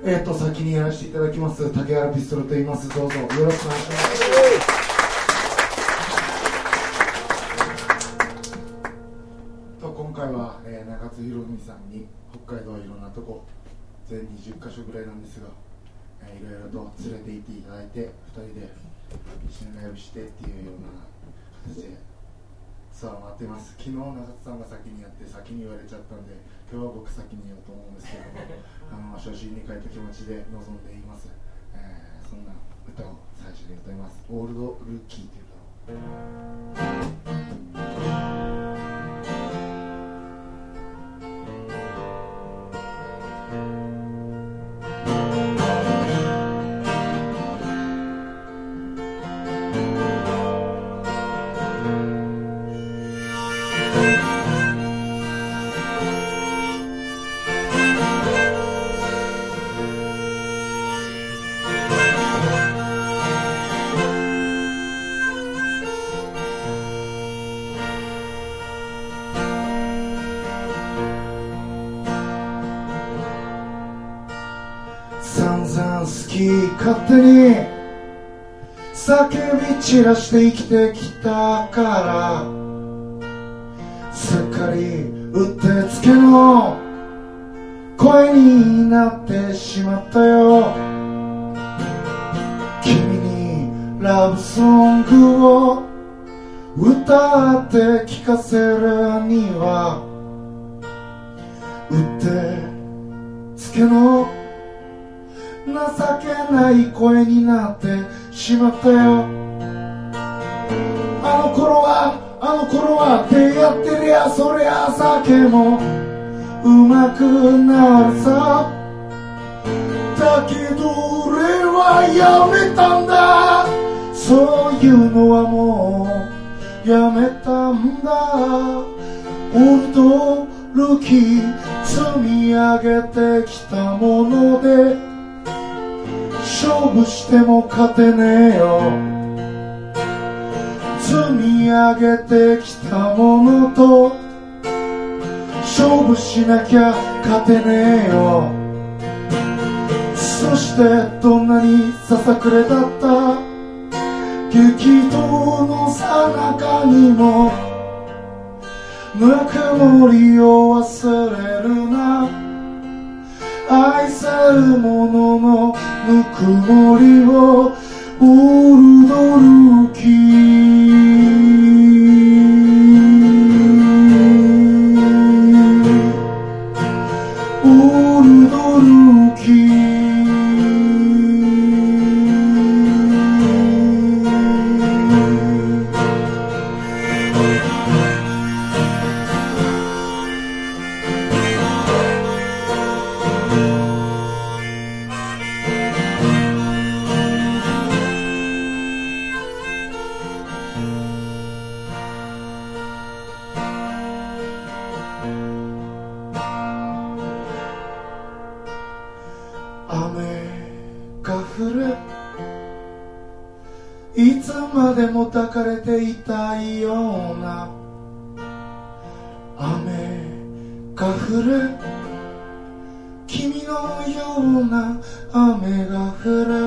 先にやらせていただきます竹原ピストルと言います。どうぞよろしくお願いします。今回は、中津博文さんに北海道いろんなとこ全20カ所ぐらいなんですが、いろいろと連れて行っていただいて2人で一緒にライブしてっていうような形でツアーを回っています。昨日中津さんが先にやって先に言われちゃったんで、今日は僕先に言おうと思うんですけども初心に帰った気持ちで臨んでいます。そんな歌を最初に歌います。オールドルーキーという歌を。散々好き勝手に叫び散らして生きてきたからすっかりうってつけの声になってしまったよ。君にラブソングを歌って聞かせるにはうってつけの情けない声になってしまったよ。あの頃は出会ってりゃそりゃ酒もうまくなるさ。だけど俺はやめたんだ、そういうのはもうやめたんだ。オールドルーキー積み上げてきたもので勝負しても勝てねえよ。積み上げてきたものと勝負しなきゃ勝てねえよ。そしてどんなにささくれだった激闘のさなかにもぬくもりを忘れるな。愛する者のぬくもりをオールドルーキー、オールドルーキー。いつまでも抱かれていたいような雨が降る、君のような雨が降る。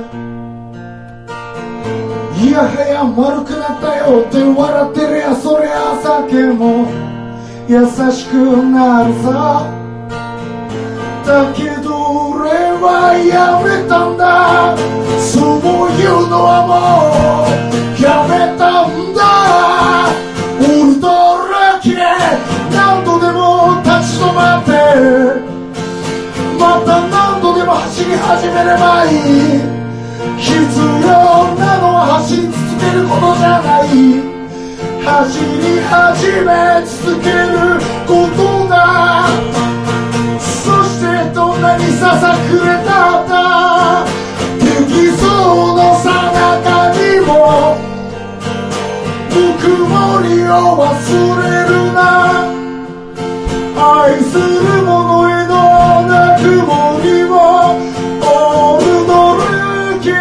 いやはや丸くなったよって笑ってりゃそりゃ酒も優しくなるさ。だけど俺はやめたんだ、そういうのはもうやめたんだ。オールドルーキー何度でも立ち止まってまた何度でも走り始めればいい。必要なのは走り続けることじゃない、走り始め続けることだ。そしてどんなにささくれたった激走のさなかにもぬくもりを忘れるな。愛する者へのぬくもりをオールドルーキー、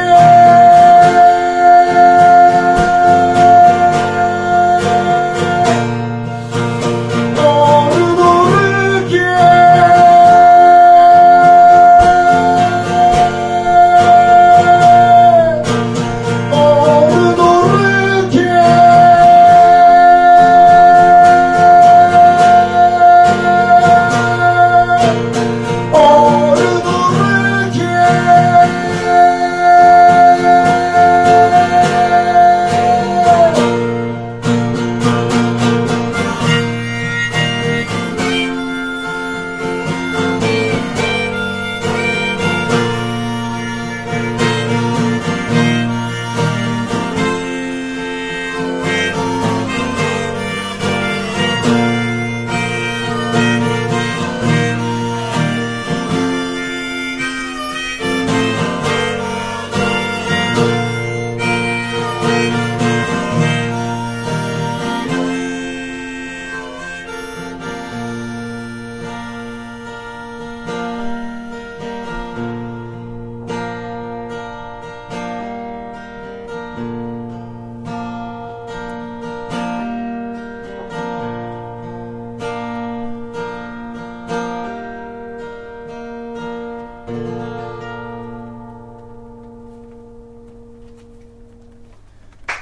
オールドルーキー。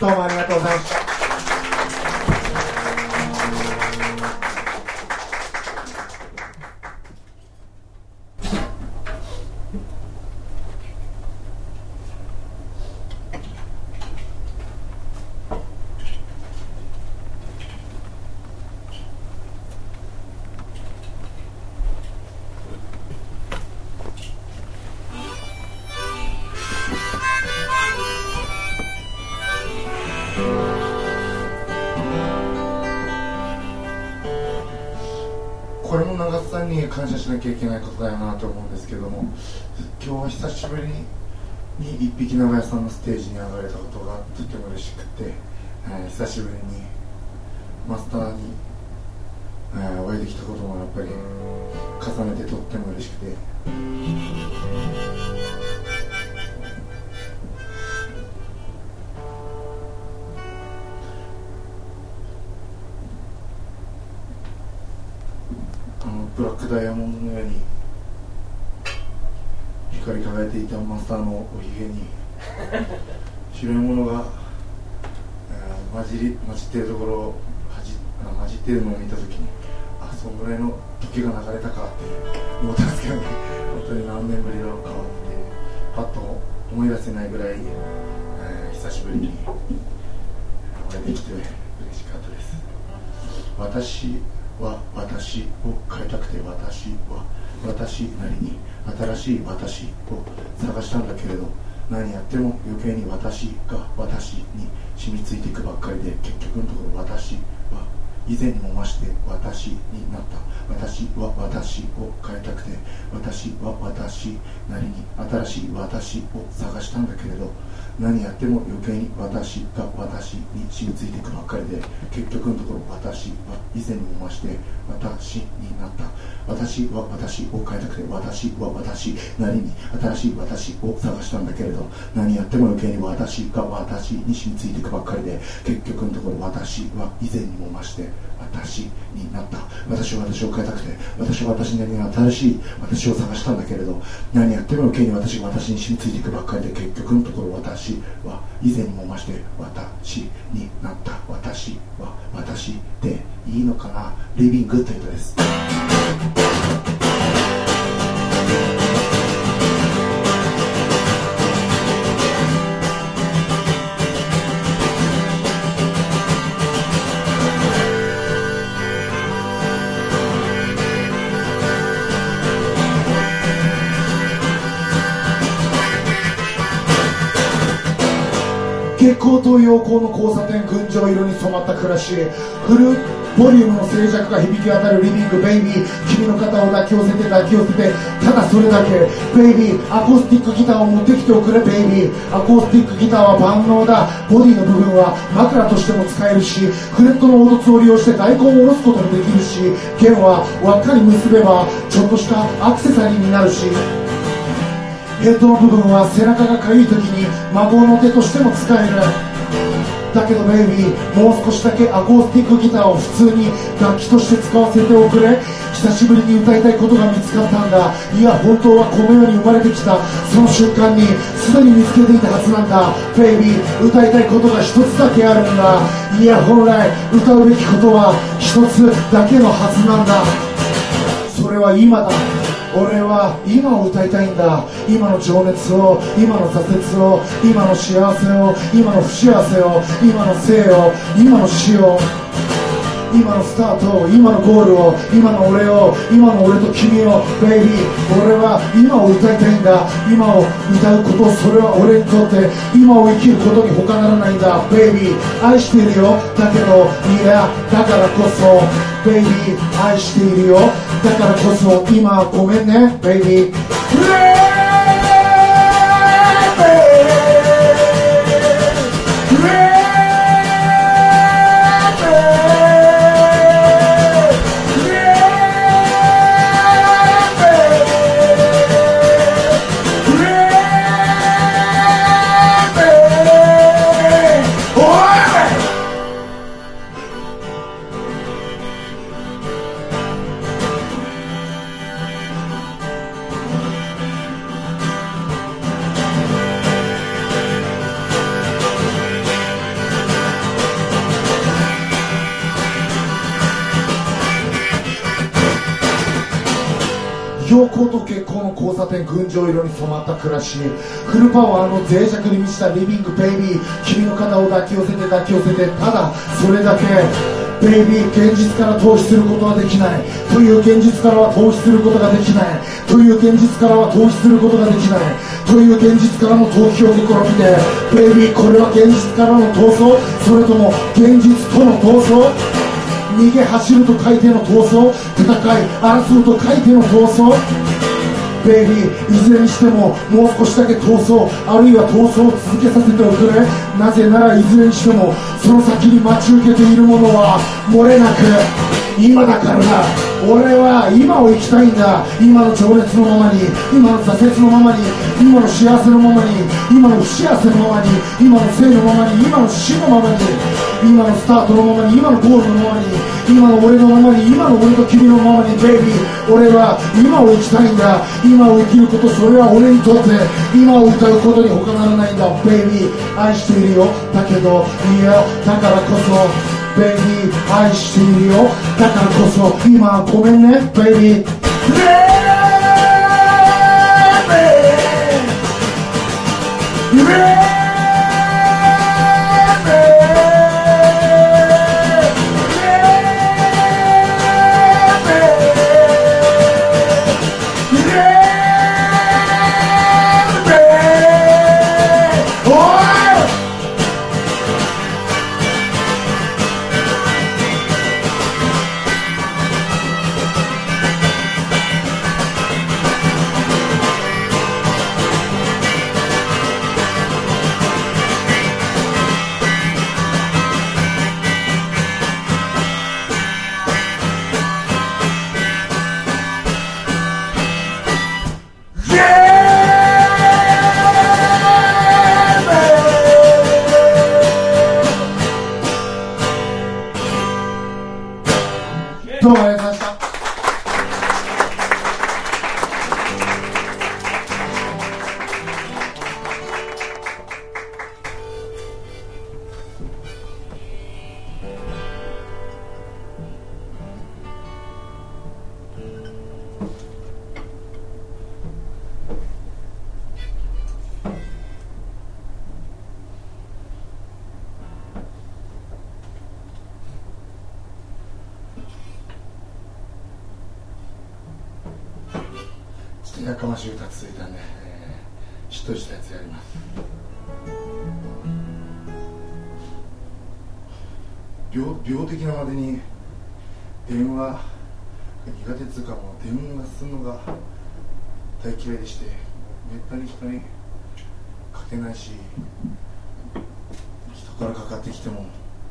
どうもありがとうございました。これも長津さんに感謝しなきゃいけないことだよなと思うんですけども、今日は久しぶりに一匹長屋さんのステージに上がれたことがとても嬉しくて、久しぶりにマスターに、お会いできたこともやっぱり重ねてとっても嬉しくて、ブラックダイヤモンドのように光り輝いていたマスターのおひげに白いものが混じっているところを混じっているのを見たときに、そのぐらいの時が流れたかって思ったんですけどね。本当に何年ぶりだろうかってパッと思い出せないぐらい、久しぶりにお会いできて嬉しかったです。私は私を変えたくて、私は私なりに新しい私を探したんだけれど、何やっても余計に私が私に染みついていくばっかりで、結局のところ私は以前にも増して私になった。私は私を変えたくて、私は私なりに新しい私を探したんだけれど、何やっても余計に私が私に染みついていくばっかりで、結局のところ私は以前にも増して私になった。私は私を変えたくて、私は私なりに新しい私を探したんだけれど、何やっても余計に私が私に染みついていくばっかりで、結局のところ私は以前にも増して私になった。私は私を変えたくて、私は私なりに新しい私を探したんだけれど、何やっても余計に私が私に染みついていくばっかりで、結局のところ私は以前にも増して私になった。私は私でいいのかな。リビングということです。下校と陽光の交差点、群青色に染まった暮らし、フルボリュームの静寂が響き渡るリビング。ベイビー、君の肩を抱き寄せて抱き寄せて、ただそれだけ。ベイビー、アコースティックギターを持ってきておくれ。ベイビー、アコースティックギターは万能だ。ボディの部分は枕としても使えるし、フレットの凹凸を利用して大根を下ろすこともできるし、弦は輪っかに結べばちょっとしたアクセサリーになるし、ヘッドの部分は背中がかゆい時に魔法の手としても使える。だけどベイビー、もう少しだけアコースティックギターを普通に楽器として使わせておくれ。久しぶりに歌いたいことが見つかったんだ。いや本当はこの世に生まれてきたその瞬間にすでに見つけていたはずなんだ。ベイビー、歌いたいことが一つだけあるんだ。いや本来歌うべきことは一つだけのはずなんだ。それは今だ。俺は今を歌いたいんだ。今の情熱を、今の挫折を、今の幸せを、今の不幸せを、今の生を、今の死を、今のスタートを、今のゴールを、今の俺を、今の俺と君を。ベイビー、俺は今を歌いたいんだ。今を歌うこと、それは俺にとって今を生きることに他ならないんだ。ベイビー、愛しているよ。だけどいやだからこそベイビー、愛しているよ。だからこそ今ごめんねベイビー。 教皇と結婚の交差点、群青色に染まった暮らし、フルパワーの脆弱に満ちたリビングベイビー、君の肩を抱き寄せて抱き寄せて、ただそれだけ。ベイビー、現実から逃避することはできない。という現実からは逃避することができない。という現実からは逃避することができない。という現実からの逃避を試みて、ベイビー、これは現実からの逃走、それとも現実との逃走。逃げ走ると書いての逃走、戦い争うと書いての逃走。ベイビー、いずれにしてももう少しだけ逃走、あるいは逃走を続けさせておくれ。なぜならいずれにしてもその先に待ち受けているものは漏れなく今だからだ。俺は今を生きたいんだ。今の情熱のままに、今の挫折のままに、今の幸せのままに、今の不幸せのままに、今の生のままに、今の死のままに、今のスタートのままに、今のゴールのままに、今の俺のままに、今の俺と君のままに。ベイビー、俺は今を生きたいんだ。今を生きること、それは俺にとって今を歌うことに他ならないんだ。ベイビー、愛しているよ。だけどいや、だからこそベイビー、愛しているよ。だからこそ今ごめんねベイビー。どうもありがとうございました。やかましい歌続いたんで、しっとりしたやつやります。病的なまでに電話苦手っつうか、もう電話するのが大嫌いでして、めったに人にかけないし、人からかかってきても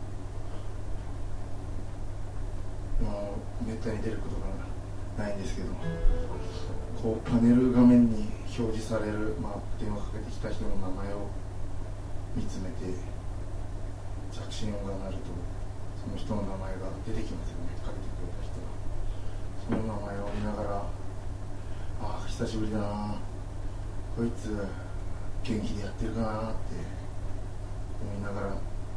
めったに出ることがないんですけど、こうパネル画面に表示される、電話かけてきた人の名前を見つめて着信音が鳴るとその人の名前が出てきますよね。かけてくれた人がその名前を見ながら、ああ久しぶりだな、こいつ元気でやってるかなって思いながら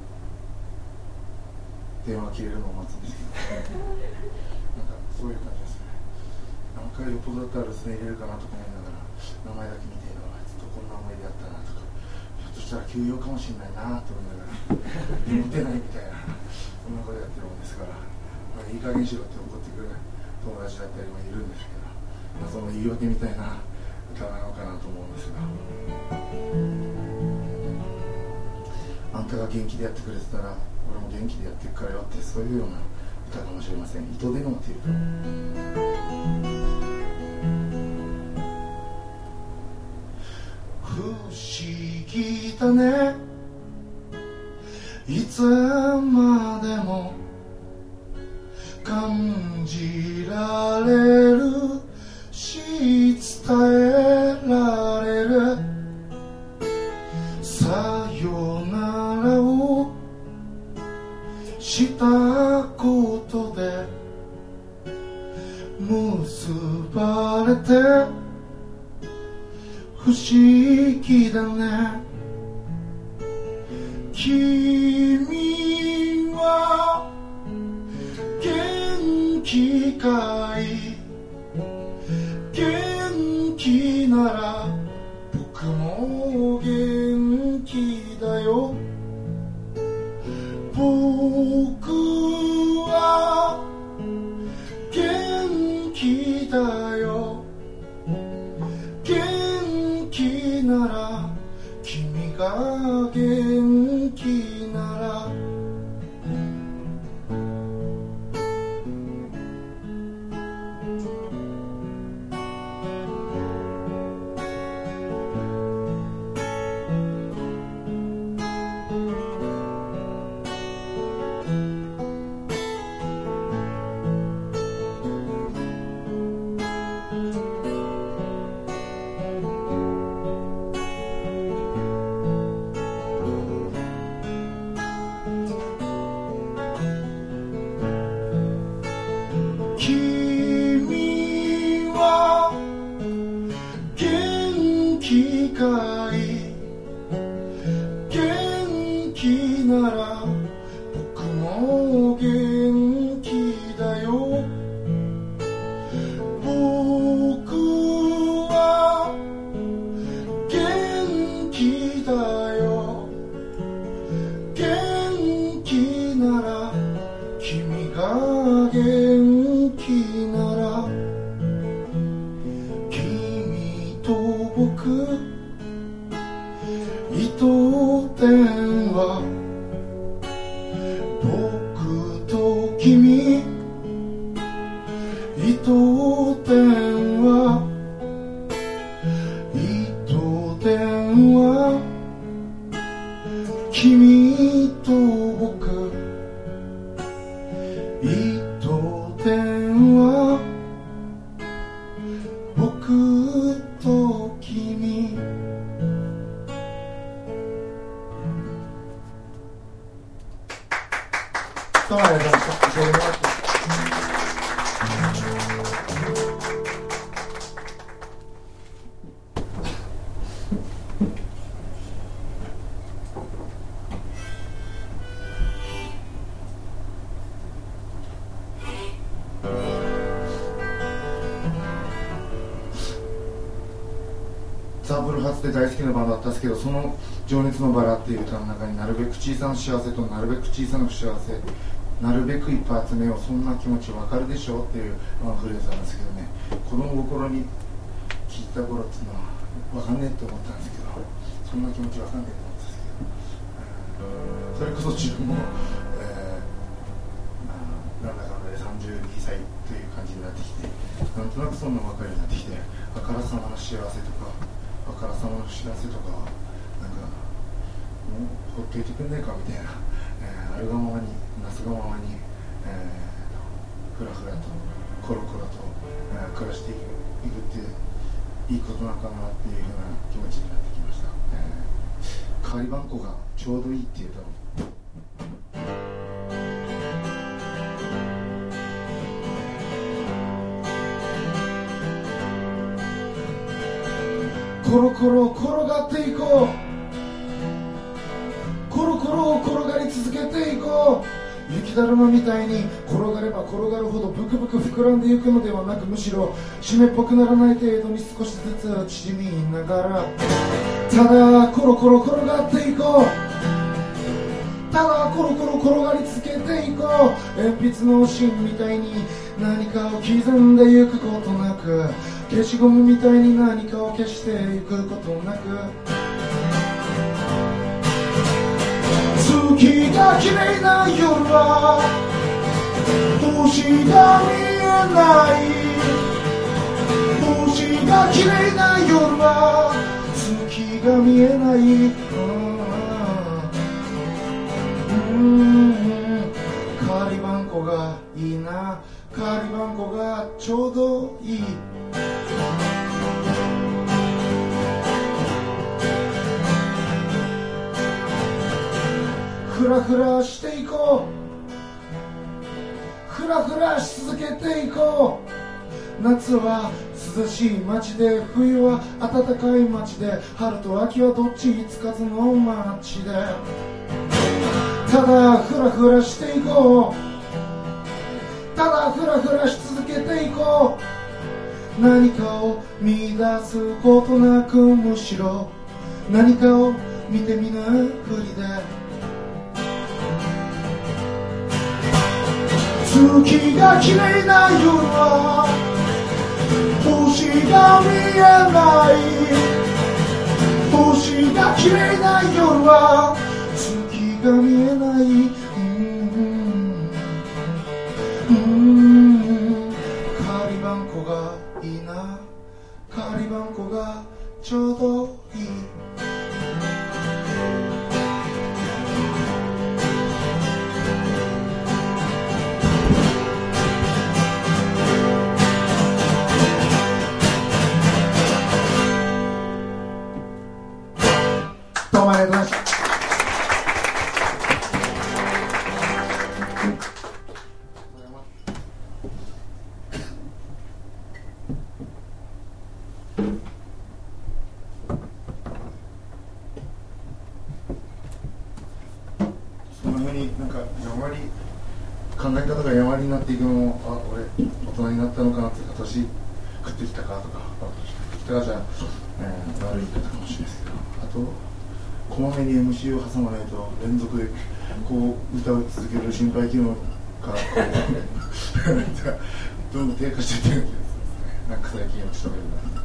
電話切れるのを待つんですけどなんかそういう感じですね。何回よっぽどだったら留守電入れるかなとか思いながら、名前だけ見てずっとこんな思い出あったなとか、ひょっとしたら休養かもしれないなと思いながら持てないみたいな、そんなことやってるもんですから、いい加減しろって怒ってくる友達だったりもいるんですけど、その言い訳みたいな歌なのかなと思うんですが、あんたが元気でやってくれてたら俺も元気でやっていくからよって、そういうような歌かもしれません。糸電話っていうと不思議だね、いつまでも感じられるし伝えられる、さよならをしたことで結ばれて不思議だね、君は元気かい、元は元気だよ、元気なら君が元気なら君は元気かい、元気なら僕も元気だよ、僕は元気だよ、元気なら君が元気なら君と僕糸電話、僕と君糸電話、糸電話、君と僕糸電話、僕と君。どうもありがとうございました。ザ・ブルーハーツって大好きなバンドだったんですけど、その情熱のバラっていう歌の中になるべく小さな幸せとなるべく小さな不幸せ、なるべくいっぱい集めよう、そんな気持ちわかるでしょうっていうフレーズなんですけどね、子供心に聞いた頃っていうのはわかんねえって思ったんですけど、そんな気持ちわかんねえと思ったんですけど、それこそ自分も、なんだかんだで32歳という感じになってきて、なんとなくそんな分かるようになってきて、あからさまな幸せとかあからさまな幸せとかなんかもうほっといてくんねえかみたいな、あるがままになすがままに、ふらふらとコロコロと、暮らしていくっていいことなのかなっていうふうな気持ちになってきました。代わりばんこがちょうどいいっていうとコロコロ転がっていこう、コロコロ転がり続けていこう、雪だるまみたいに転がれば転がるほどブクブク膨らんでいくのではなく、むしろ湿っぽくならない程度に少しずつ縮みながら、ただコロコロ転がっていこう、ただコロコロ転がり続けていこう、鉛筆の芯みたいに何かを刻んでいくことなく、消しゴムみたいに何かを消していくことなく、月が綺麗な夜は星が見えない、星が綺麗な夜は月が見えない、代わりばんこがいいな、代わりばんこがちょうどいい、フラフラしていこう、フラフラし続けていこう、夏は涼しい街で冬は暖かい街で、春と秋はどっちつかずの街で、ただフラフラしていこう、ただフラフラし続けていこう、何かを見出すことなく、むしろ何かを見て見ぬふりで、 月が綺麗な夜は星が見えない。星が綺麗な夜は月が見えない。カリバンコがいいな。カリバンコがちょうどいい。どうもありがとうございました。そんなふうになんかやまり考え方がやまりになっていくのも、あ、俺大人になったのかなって、年食ってきたかとか、食ってきたかじゃ、悪い言い方かもしれないですけど、あとこまめに MC を挟まないと連続でこう歌を続ける心肺機能がこうどんどん低下していってるんですね。なんか最近よくしゃべるなって。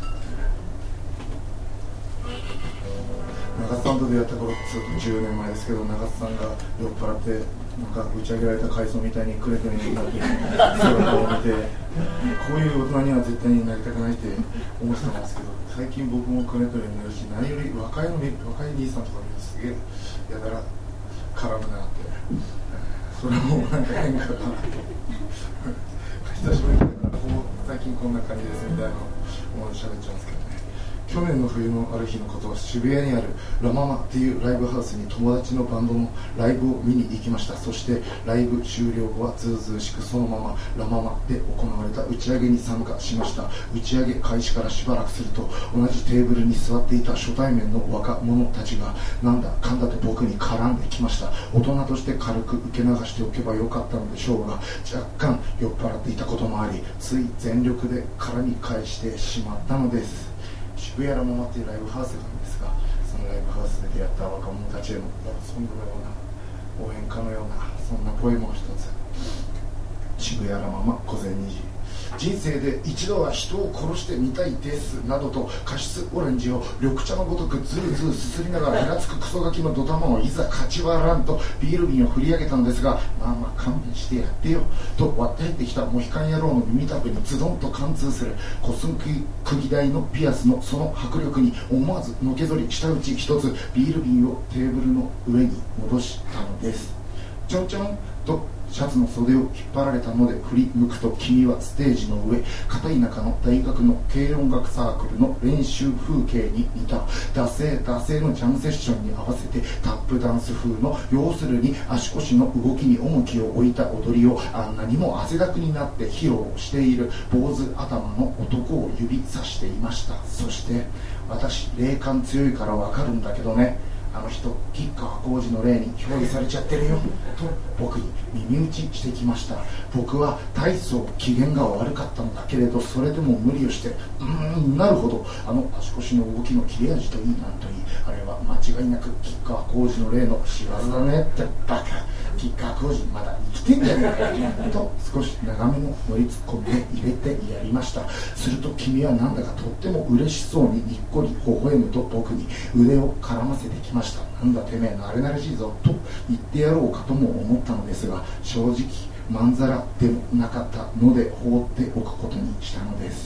長津さんと出会った頃って10年前ですけど、長津さんが酔っ払ってなんか打ち上げられた海藻みたいにくれくれになって姿を見て、こういう大人には絶対になりたくないって思ってたんですけど、最近僕もくれくれになるし、何より若い兄さんとか見るとすげえやたら絡むなって、それもなんか変かな久しぶりだから最近こんな感じですみたいなのを喋っちゃうんですけどね。去年の冬のある日のことは、渋谷にあるラママっていうライブハウスに友達のバンドのライブを見に行きました。そしてライブ終了後はずうずうしくそのままラママで行われた打ち上げに参加しました。打ち上げ開始からしばらくすると、同じテーブルに座っていた初対面の若者たちがなんだかんだと僕に絡んできました。大人として軽く受け流しておけばよかったのでしょうが、若干酔っ払っていたこともあり、つい全力で絡み返してしまったのです。渋谷ラママっていうライブハウスなんですが、そのライブハウスで出会った若者たちへのそのような応援歌のようなそんなポエムを一つ。渋谷ラママ午前2時。人生で一度は人を殺してみたいですなどとカシスオレンジを緑茶のごとくズーズーすすりながら平つくクソガキのドタマをいざ勝ち割らんとビール瓶を振り上げたのですが、まあ勘弁してやってよと割って入ってきたモヒカン野郎の耳たぶにズドンと貫通するコス釘台のピアスのその迫力に思わずのけぞり舌打ち一つビール瓶をテーブルの上に戻したのです。ちょんちょんとシャツの袖を引っ張られたので振り向くと、君はステージの上、片田舎の大学の軽音楽サークルの練習風景に似た惰性のジャムセッションに合わせてタップダンス風の、要するに足腰の動きに重きを置いた踊りをあんなにも汗だくになって披露している坊主頭の男を指さしていました。そして私霊感強いからわかるんだけどね、あの人吉川晃司の霊に憑依されちゃってるよと僕に耳打ちしてきました。僕は大層機嫌が悪かったのだけれど、それでも無理をしてなるほど、あの足腰の動きの切れ味といいなんといい、あれは間違いなく吉川晃司の霊の仕業だねってバカ、吉川晃司まだ生きてんじゃねえかと少し長めの乗りツッコミで入れてやりました。すると君はなんだかとっても嬉しそうににっこり微笑むと僕に腕を絡ませてきました。なんだてめえ慣れ慣れしいぞと言ってやろうかとも思ったのですが、正直まんざらでもなかったので放っておくことにしたのです。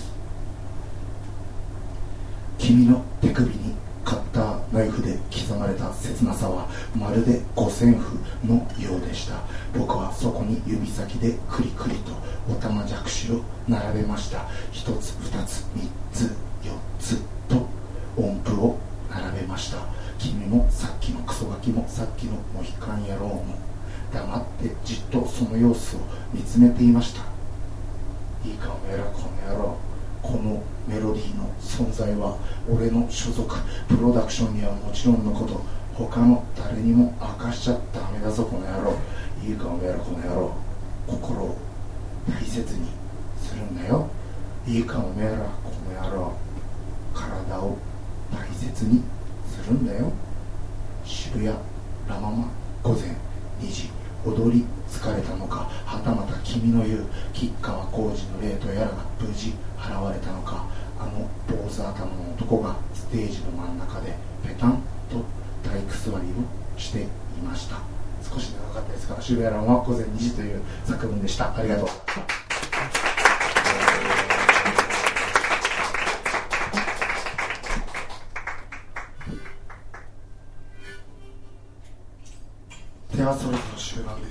君の手首にカッターナイフで刻まれた切なさはまるで五線譜のようでした。僕はそこに指先でクリクリとおたまじゃくしを並べました。一つ二つ三つ四つと音符を並べました。君もさっきのクソガキもさっきのモヒカン野郎も黙ってじっとその様子を見つめていました。いいかおめえらこの野郎、このメロディーの存在は俺の所属プロダクションにはもちろんのこと、他の誰にも明かしちゃダメだぞこの野郎。いいかおめえらこの野郎、心を大切にするんだよ。いいかおめえらこの野郎、体を大切にするんだよ。渋谷ラママ午前2時踊り疲れたのか、はたまた君の言う吉川晃司の霊とやらが無事現れたのか、あの坊主頭の男がステージの真ん中でペタンと体育座りをしていました。少し長かったですが、渋谷蘭は午前2時という作文でした。ありがとう。ではそろそろ終盤です。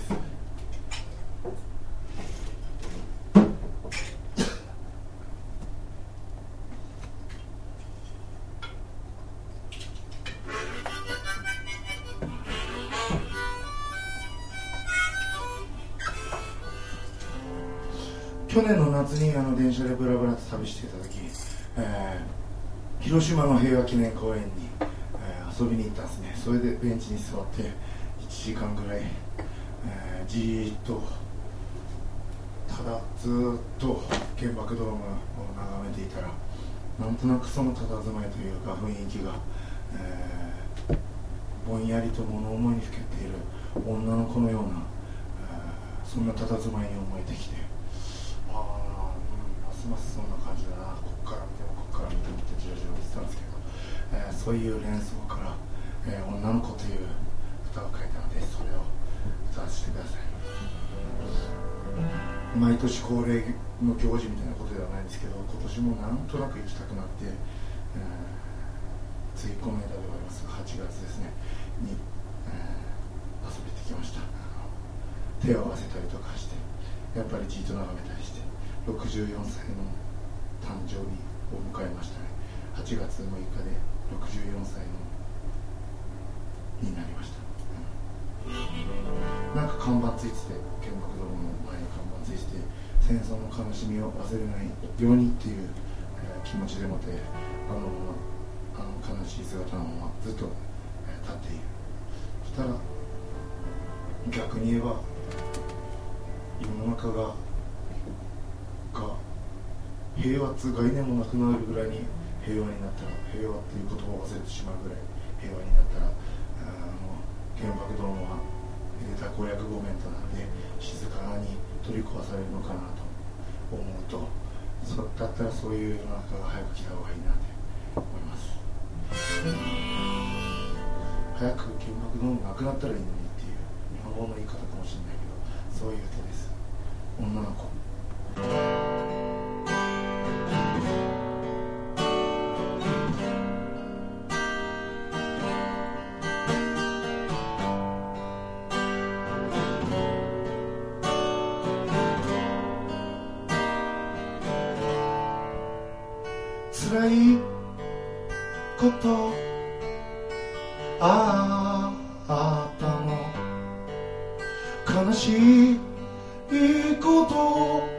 去年の夏に電車でブラブラと旅していた時、広島の平和記念公園に、遊びに行ったんですね。それでベンチに座って1時間ぐらい、じーっとただずーっと原爆ドームを眺めていたら、なんとなくその佇まいというか雰囲気が、ぼんやりと物思いにふけている女の子のような、そんな佇まいに思えてきて、ますますそんな感じだな、こっから見てもこっから見てもってじろじろ見てたんですけど、そういう連想から、女の子という歌を書いたので、それを歌わせてください。毎年恒例の行事みたいなことではないんですけど、今年もなんとなく行きたくなって、ついこの間ではありますが8月ですねに、遊びに行ってきました。手を合わせたりとかして、やっぱりじっと眺めたりして、64歳の誕生日を迎えましたね。8月6日で64歳になりました。なんか看板ついてて、原爆ドームの前に看板ついてて、戦争の悲しみを忘れないようにっていう、気持ちでもってあの悲しい姿のままずっと、立っている。そしたら逆に言えば、世の中が平和という概念もなくなるぐらいに平和になったら、平和っていう言葉を忘れてしまうぐらい平和になったら、原爆ドームはめでたくお役御免となって静かに取り壊されるのかなと思うと、だったらそういう世の中が早く来た方がいいなって思います。早く原爆ドームなくなったらいいのにっていう日本語の言い方かもしれないけど、そういう歌です。女の子。辛いことあったの、悲しいこと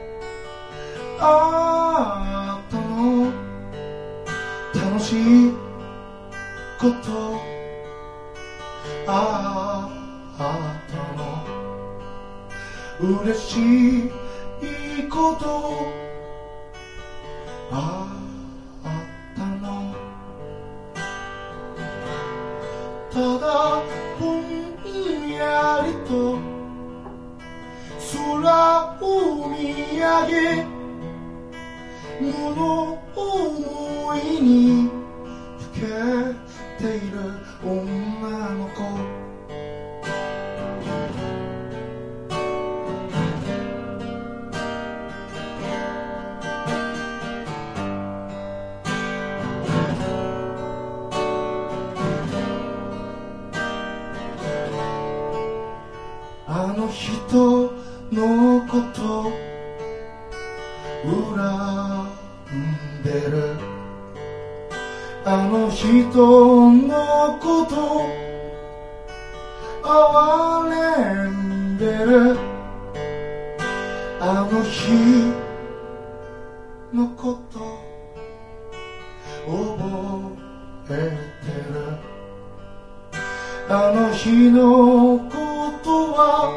あったの、楽しいことあったの、嬉しいことあったの、ただぼんやりと空を見上げ、物思いにふけている女の子。あの人のこと恨んでる、あの人のこと哀れんでる、あの日のこと覚えてる、あの日のことは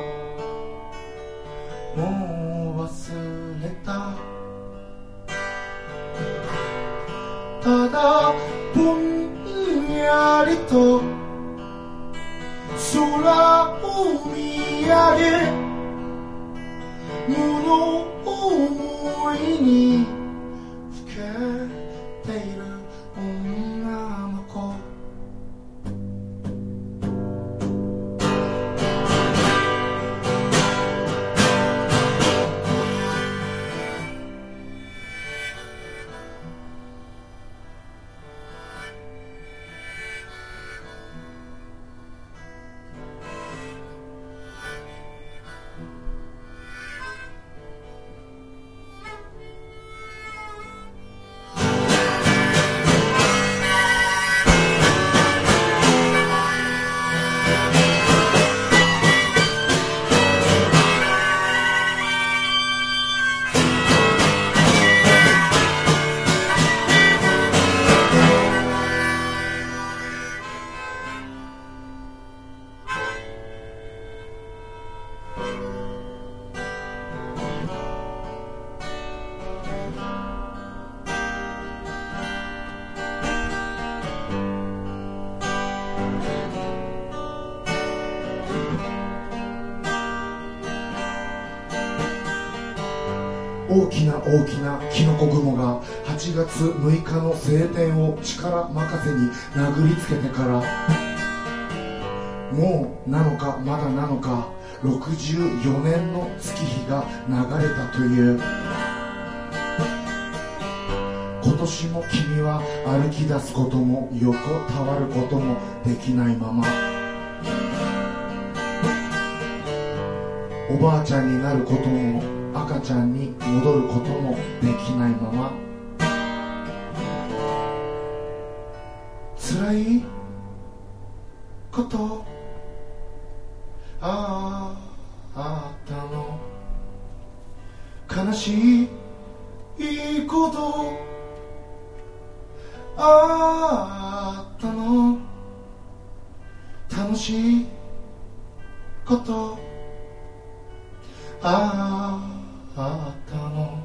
もう忘れた、ただぼんやりと空を見上げ物思いにふけている女の子大きな大きなキノコ雲が8月6日の晴天を力任せに殴りつけてからもうなのかまだなのか64年の月日が流れたという今年も君は歩き出すことも横たわることもできないままおばあちゃんになることも赤ちゃんに戻ることもできないまま辛いことあったの悲しいことあったの楽しいことあったの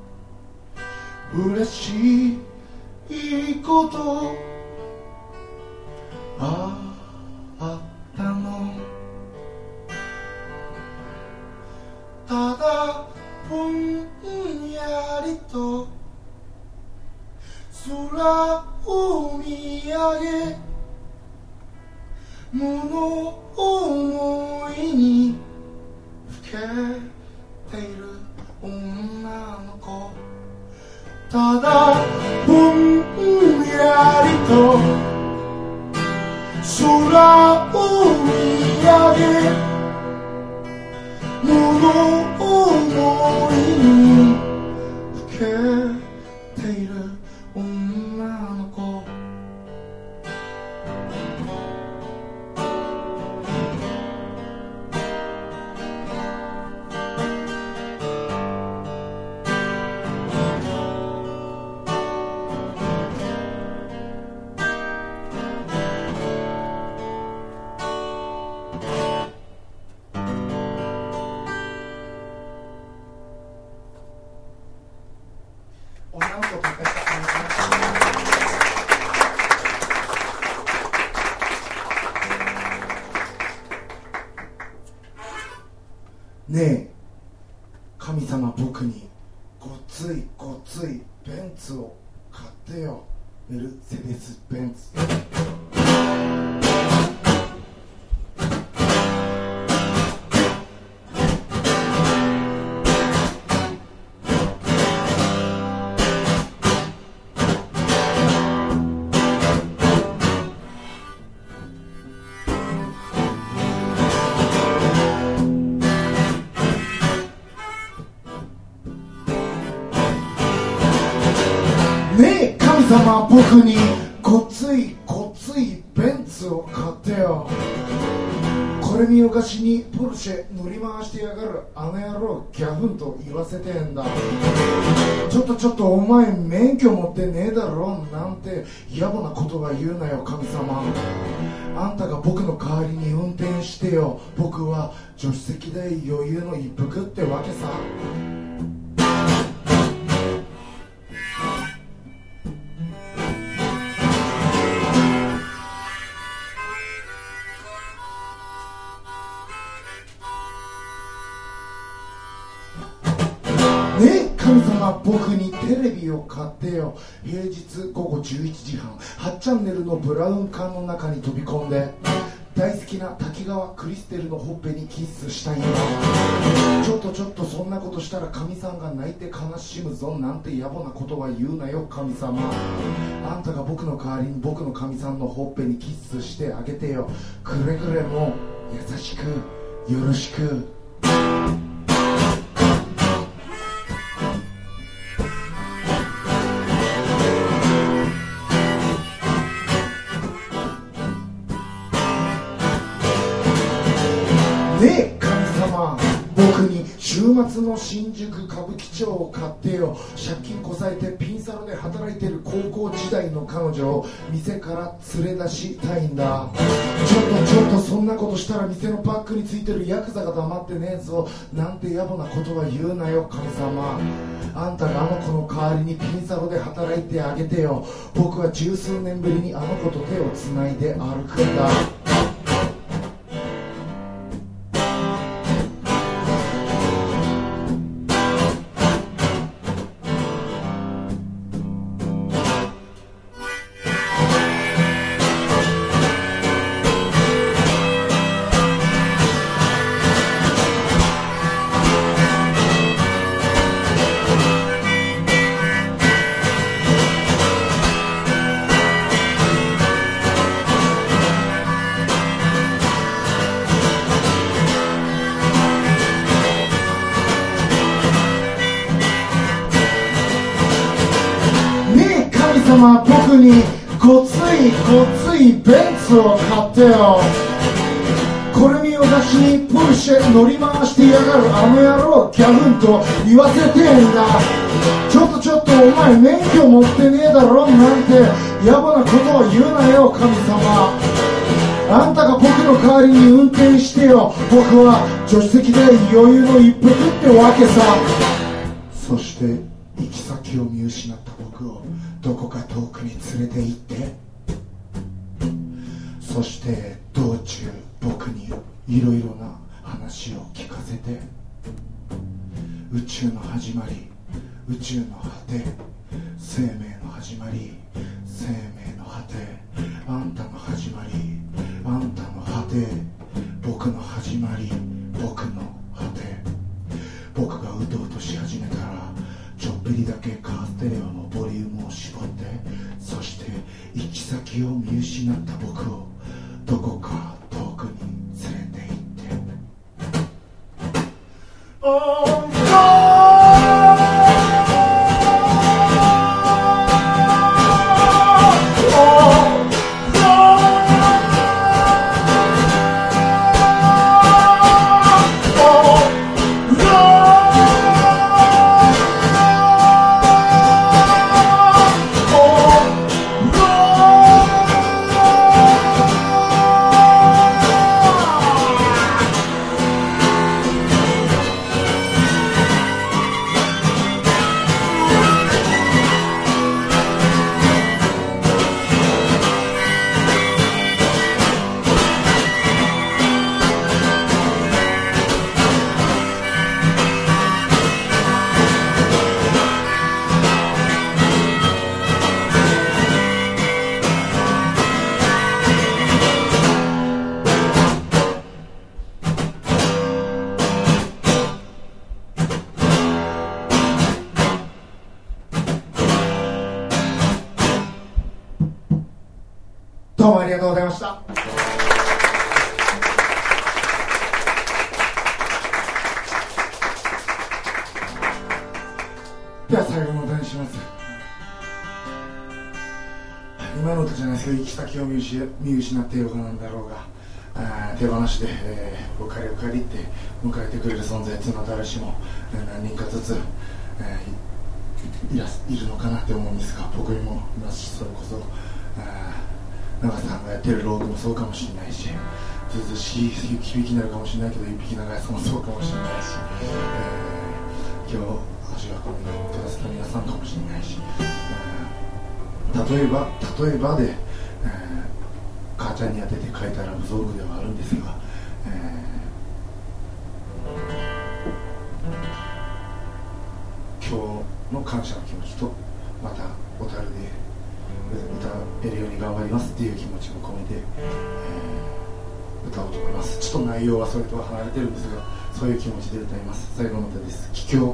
嬉しいことあったのただぼんやりと空を見上げ物思いにふけている女の子ただぼんやりと空を見上げ物思いにふけている女の子ねえ神様僕にごついごついベンツを買ってよメルセデス・ベンツねえ神様僕にごついごついベンツを買ってよこれ見よがしにポルシェ乗り回してやがるあの野郎ギャフンと言わせてんだちょっとお前免許持ってねえだろなんて野暮なことは言うなよ神様あんたが僕の代わりに運転してよ僕は助手席で余裕の一服ってわけさねえ神様、僕にテレビを買ってよ。平日午後11時半、8チャンネルのブラウン管の中に飛び込んで、大好きな滝川クリステルのほっぺにキスしたいんだ。ちょっとそんなことしたら神さんが泣いて悲しむぞなんて野暮なことは言うなよ神様。あんたが僕の代わりに僕の神さんのほっぺにキスしてあげてよ。くれぐれも優しくよろしく。ねえ神様、僕に週末の新宿歌舞伎町を買ってよ。借金こさえてピンサロで働いてる高校時代の彼女を店から連れ出したいんだ。ちょっとそんなことしたら店のバッグについてるヤクザが黙ってねえぞなんて野暮なことは言うなよ神様。あんたがあの子の代わりにピンサロで働いてあげてよ。僕は十数年ぶりにあの子と手をつないで歩くんだ。僕にごついベンツを買ってよ。これ見よがしにポルシェ乗り回してやがるあの野郎ギャフンと言わせてんだ。ちょっとお前免許持ってねえだろなんて野暮なことを言うなよ神様。あんたが僕の代わりに運転してよ。僕は助手席で余裕の一服ってわけさ。そして行き先を見失った僕をどこか遠くに連れて行って、そして道中僕にいろいろな話を聞かせて、宇宙の始まり、宇宙の果て、生命の始まり、生命の果て、あんたの始まり、あんたの果て、僕の始まり、僕の果て。僕がうとうとし始めたらちょっぴりだけカーステレオのボリュームを絞って、そして行き先を見失った僕をどこか遠くに連れて行ってどうもありがとうございました。では最後の歌にします。今の歌じゃないですけど、行き先を見失っているかなんだろうが、手放しで、おかりって迎えてくれる存在というのは誰しも、何人かずつ、いるのかなって思うんですが、僕にもいますし、それこそ長さんがやってるローグもそうかもしれないし、ずうずうしい響きになるかもしれないけど一匹長屋さんもそうかもしれないし、今日足が運んでくださった皆さんかもしれないし、例えばで、母ちゃんに当てて書いたラブソングではあるんですが、 感謝の気持ちと、また小樽で歌えるように頑張りますっていう気持ちも込めて、歌おうと思います。ちょっと内容はそれとは離れてるんですが、そういう気持ちで歌います。最後の歌です。帰郷。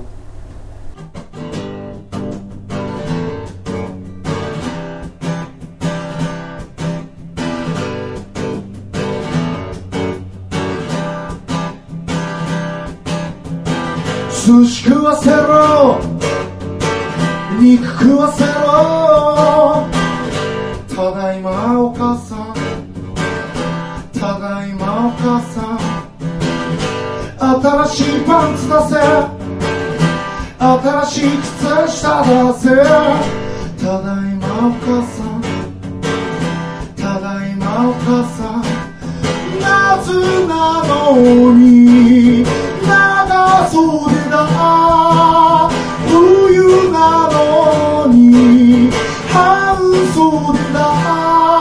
寿司食わせろ、肉食わせろ、ただいまお母さん、ただいまお母さん、新しいパンツ出せ、新しい靴下出せ、ただいまお母さん、ただいまお母さん、夏なのに長袖だ、冬なのに半袖だ、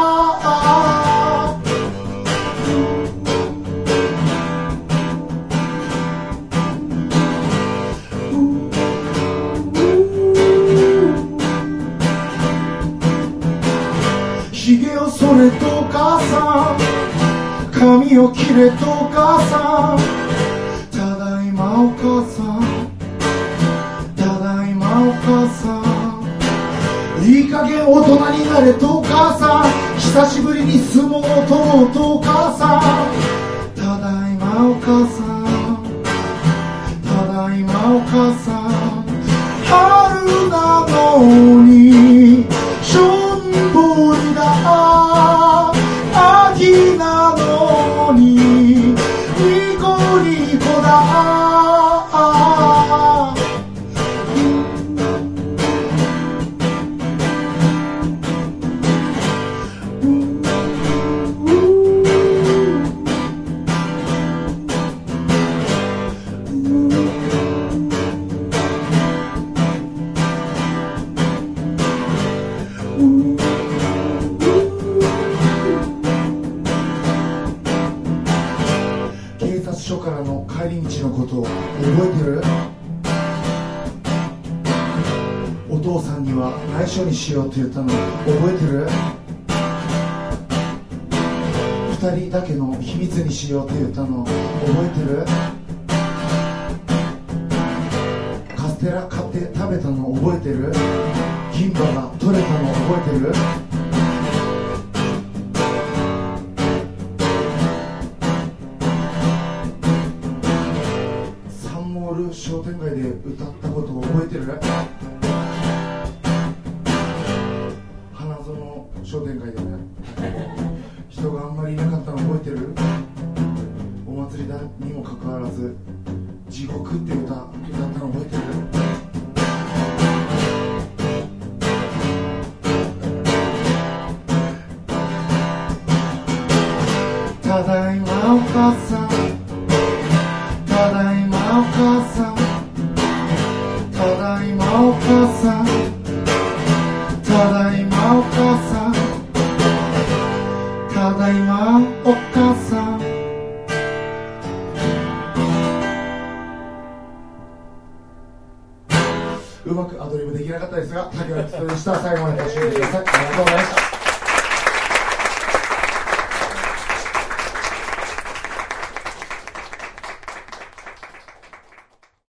髭を剃れとお母さん、髪を切れとお母さん、ただいまお母さん、ただいまお母さん、いい加減大人になれとお母さん、久しぶりに相撲を取ろうとお母さん、ただいまお母さん、ただいまお母さん、春なのにしょんぼりだ、秋なのにニコニコだ、警察署からの帰り道のことを覚えてる？お父さんには内緒にしようって言ったの覚えてる？二人だけの秘密にしようって言ったの覚えてる？カステラ買って食べたの覚えてる？銀歯が取れたの覚えてる？サンモール商店街で歌ったことを覚えてる？花園商店街でね、人があんまりいなかったの覚えてる？お祭りだにもかかわらず地獄って歌ったの覚えてる？ただいまお母さん、ただいまお母さん、ただいまお母さん、ただいまお母さん、ただいまお母さん。うまくアドリブできなかったですが、竹脇人でした。最後までご視聴ください。ありがとうございました。